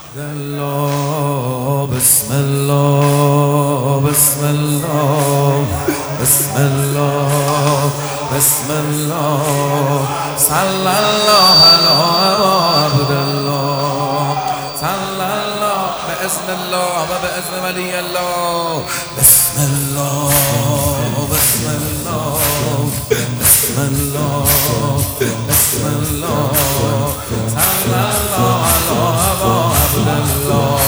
الله بسم الله بسم الله بسم الله بسم الله صلى الله على عبد الله صلى الله بإذن الله وبإذن ولي الله بسم الله بسم الله بسم الله بسم الله صلى الله على عبد الله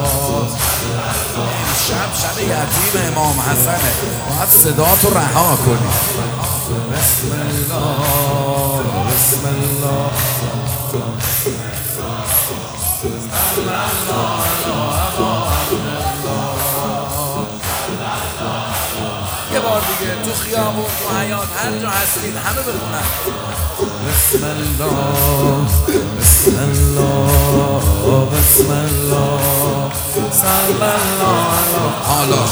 شب یتیم امام حسنه باید صداتو رها کنی بسم الله بسم الله صلی الله علی عبد الله یه بار دیگه تو خیابون تو حیات هر جا هستید همه بخونن بسم الله بسم الله بسم الله صلی الله علی حالاش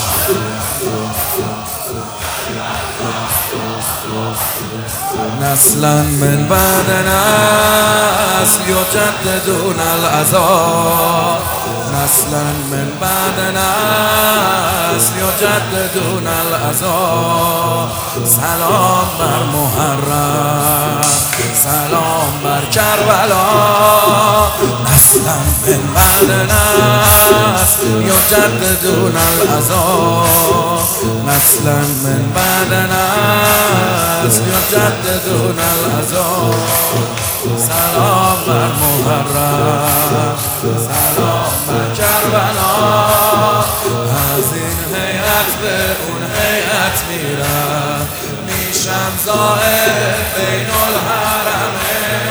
نسلا من بعد نسل يجددون العذاب نسلا من بعد نسل يجددون العذاب سلام بر محرم سلام بر کربلا نسلا من بعد نسل يجددون العذاب نسلا من بعد نسل يجددون العذاب سلام بر محرم سلام بر کربلا از این هیئت به اون هیئت میرم میشم زائر بین الحرمین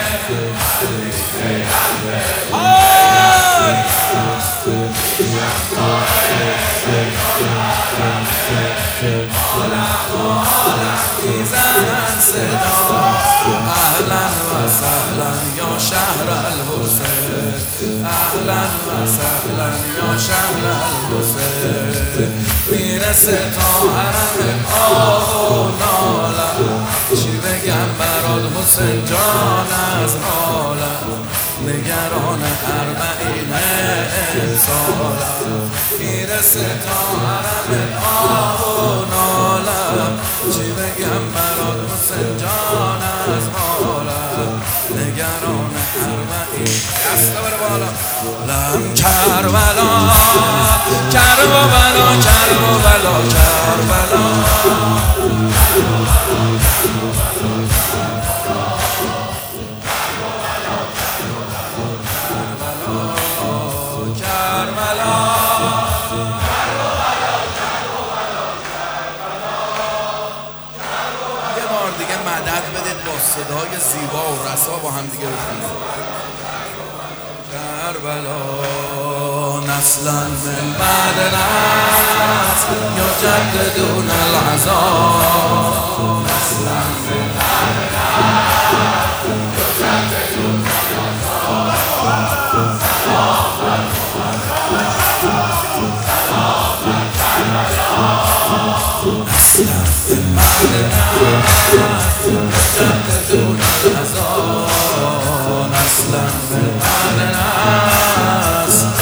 میزنن صدا اهلا و سهلا یا شهر الحسین اهلا و سهلا یا شهر الحسین میرسه تا حرم آه و نالم چی بگم برات حسین جان از حالم نگران اربعین امسالم میرسه تا حرم آه و نالم چی بگم برات حسین جان از حالم نگران اربعین دستا بره بالا لم کربلا کرب و بلا کرب و بلا کربلا دیگه مدد بدید با صدای زیبا و رسا با هم دیگه بخونید کربلا نسلا من بعد نسل یجددون العذاب نسلا من بعد نسل یجددون العذاب سلام بر سلام بر کربلا نسلا من بعد نسل يجددون العذاب نسلا من بعد نسل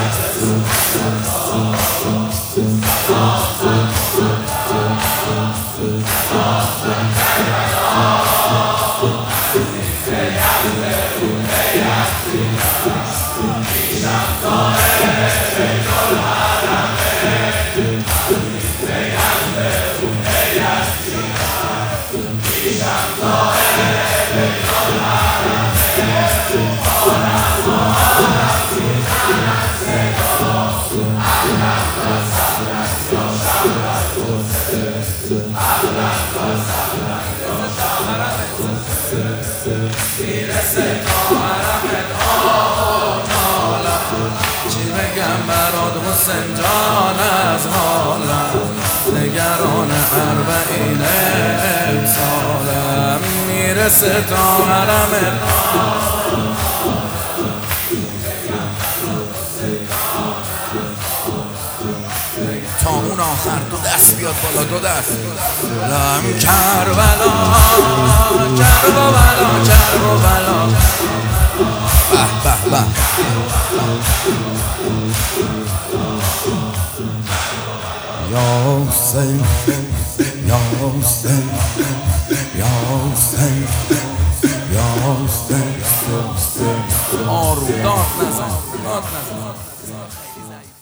میرسه تا حرمت آه نالم چی بگم برات حسین جان از حالم نگران اربعین امسالم میرسه تا حرمت تا اون آخر دو دست بیاد بالا دو دست لم کربلا کرب و بلا کرب و بلا به به یا حسین یا حسین یا حسین یا حسین آروم داد نزن